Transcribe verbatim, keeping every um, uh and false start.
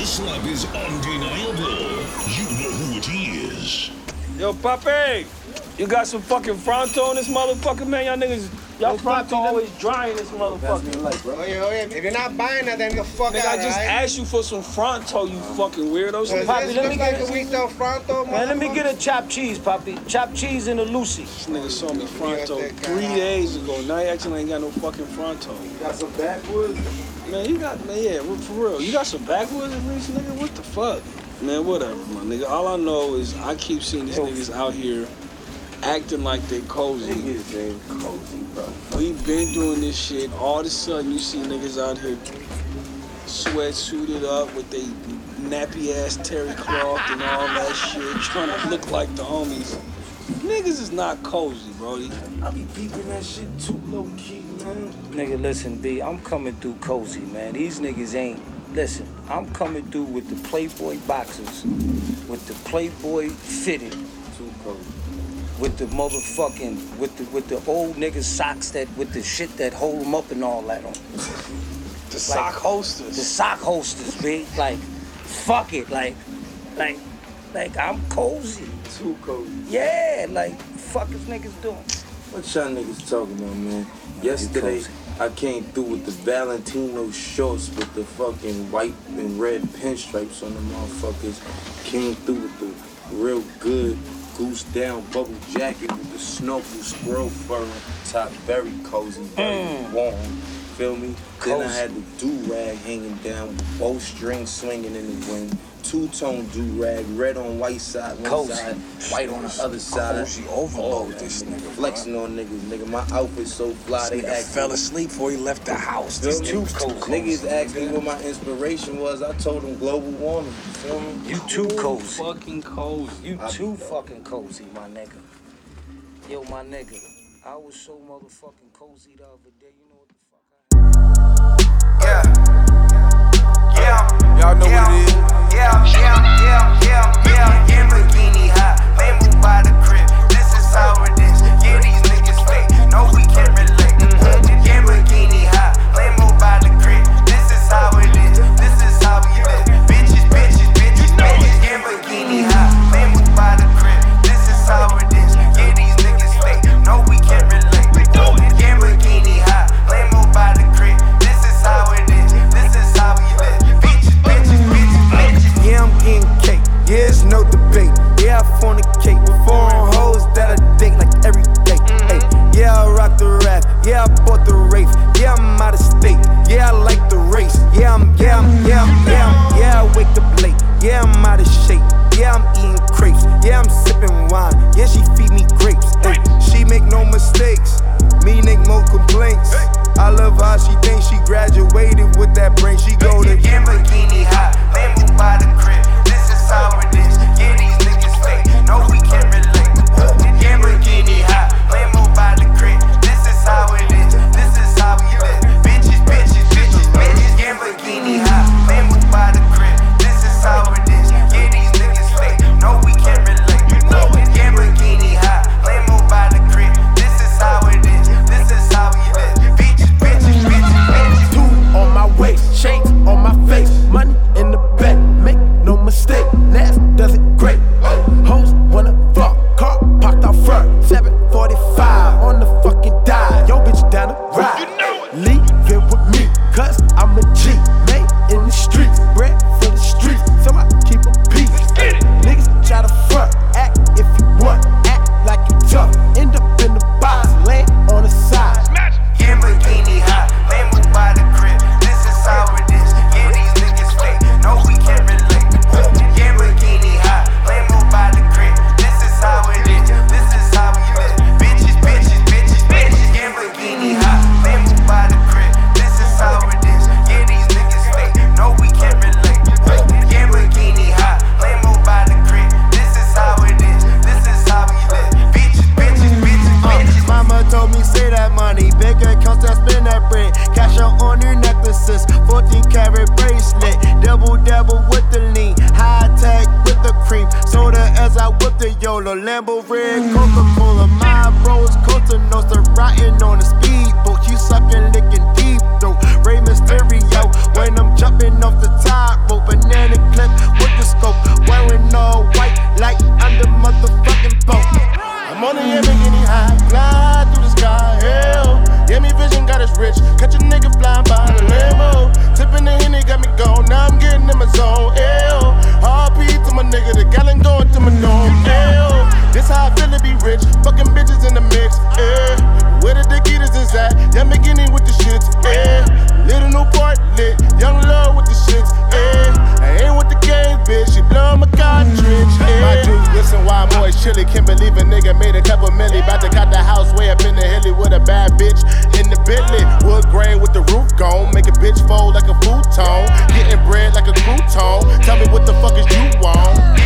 This love is undeniable. You know who it is. Yo, Papi, you got some fucking Fronto in this motherfucker, man? Y'all niggas, y'all Fronto always dry in this motherfucker. Like, bro. Oh, yeah, oh, yeah. If you're not buying that, then the fuck Nigga, out, I just right? asked you for some Fronto, you fucking weirdo. So, Does Papi, this let look me like get a we sell Fronto, Man, let me get a chopped cheese, Papi. Chopped cheese and a Lucy. This nigga saw me Fronto three days ago. Now he actually ain't got no fucking Fronto. You got some backwoods? Man, you got, man, yeah, for real. You got some backwoods at least, nigga? What the fuck? Man, whatever, my nigga. All I know is I keep seeing these niggas out here acting like they cozy. Niggas ain't cozy, bro. We've been doing this shit. All of a sudden, you see niggas out here sweat-suited up with they nappy-ass terry cloth and all that shit, trying to look like the homies. Niggas is not cozy, brody. I be peeping that shit too low-key, man. Nigga, listen, B, I'm coming through cozy, man. These niggas ain't. Listen, I'm coming through with the Playboy boxers, with the Playboy fitted, Too cozy. with the motherfucking, with the with the old nigga socks that, with the shit that hold them up and all that on. The sock holsters. The sock holsters, B. Like, fuck it, like, like, like I'm cozy. Too cozy. Yeah, like, fuck is niggas doing? What y'all niggas talking about, man? Yesterday, I came through with the Valentino shorts with the fucking white and red pinstripes on the motherfuckers. Came through with the real good goose down bubble jacket with the snorkel squirrel fur on top. Very cozy, very Mm. warm. Feel me? Then I Cozy. had the do-rag hanging down, both strings swinging in the wind. Two-tone do-rag, red on white side, one Cozy. side, white on the other side. Cozy overload, Oh, this man, nigga, flexing on niggas, nigga. My outfit so fly, they Nigga act fell asleep before he left the house. Feel This me? too cozy. Niggas asked me what my inspiration was. I told them global warming. You feel me? You too cozy. Fucking cozy. You I too be- fucking cozy, my nigga. Yo, my nigga, I was so motherfucking cozy the other day. You know what the fuck I Yeah. Yeah. Y'all know yeah. what it is. Yeah, yeah, yeah, yeah, yeah. In bikini hot, may move by the crib. This is how it is. Yeah, these niggas fake. No, we can't relate. Mm-hmm. In bikini hot, may move by the crib. This is how it is. This is how we live. Bitches, bitches, bitches, bitches. In bikini hot, may move by the crib. This is how it is. Yeah, these niggas fake. No, we can't relate. In bikini hot, may move by the crib. This is how it is. This is how we live. Bitches, bitches, bitches, bitches. Yeah, I'm getting cake. Yeah, it's no debate. Yeah, I fornicate with foreign hoes that I date like every day. Hey, yeah, I rock the rap. Yeah, I bought the Wraith. Yeah, I'm out of state. Yeah, I like the race. Yeah, I'm, yeah, I'm, yeah, I'm, yeah, I'm, yeah, I wake up late. Yeah, I'm out of shape. Yeah, I'm eating crepes. Yeah, I'm sipping wine. Yeah, she feed me grapes. Hey, she make no mistakes. Me make more complaints. I love how she thinks she graduated with that brain. She go to In bikini hot, may move by the crib. This is how it is. Yeah, these niggas fake. No, we can't relate. In bikini hot, may move by the crib. This is how it is. This is how we live. Bitches, bitches, bitches, bitches. In bikini hot, may move by the crib. This is how it is. Yeah, these niggas fake. No, we can't relate. In bikini hot, may move by the crib. This is how it is. This is how we live. Bitches, bitches, bitches, bitches. Two on my waist, chains on my face, money in the bank, make no mistake, Nas does it great. Hoes wanna fuck, car parked out front, seven forty-five on the fucking dive. Yo, bitch down the ride, leave it with me, cause I'm a G, made in the streets, bred for the streets, so I keep a peace. Niggas try to front, act if you want, act like you tough, end up in the box, land on the side. In bikini hot, may move by the crib. This is how it is. Yeah, these niggas fake. No, we can't relate. In bikini hot, may move by the crib. This is how it is. This is how we live. Bitches, bitches, bitches, bitches. In bikini hot, may move by the crib. This is how it is. Yeah, these niggas fake. No, we can't relate. In bikini hot, may move by the crib. This is how it is. This is how we live. Bitches, bitches, bitches, bitches. Mama told me say that money, big accounts that spend that bread. Cash out on your necklaces, fourteen karat bracelet. Double double with the lean, high tech with the cream. Soda as I whip the YOLO, Lambo red, Coca-Cola. My bros Costa Nostra, riding on a speedboat. You sucking, licking deep though. Rey Mysterio when I'm jumping off the top rope. Banana high, fly through the sky, hell. Yeah, me vision got us rich. Catch a nigga flying by the limo. Tipping the Henny got me gone, now I'm getting in my zone, hell. R P to my nigga, the gallon going to my dome, hell. This how I feel to be rich, fucking bitches in the mix, eh. Where the Dakitas is at, young McGinney with the shits, eh. Little Newport lit, young love with the shits, eh. I ain't with the game, bitch, she blowin' my cartridge, eh. My juice listen why I'm always chilly, can't believe a nigga made a couple milli. Bout to cut the house way up in the hilly with a bad bitch in the Bentley. Wood grain with the roof gone, make a bitch fold like a futon. Getting bread like a crouton, tell me what the fuck is you want?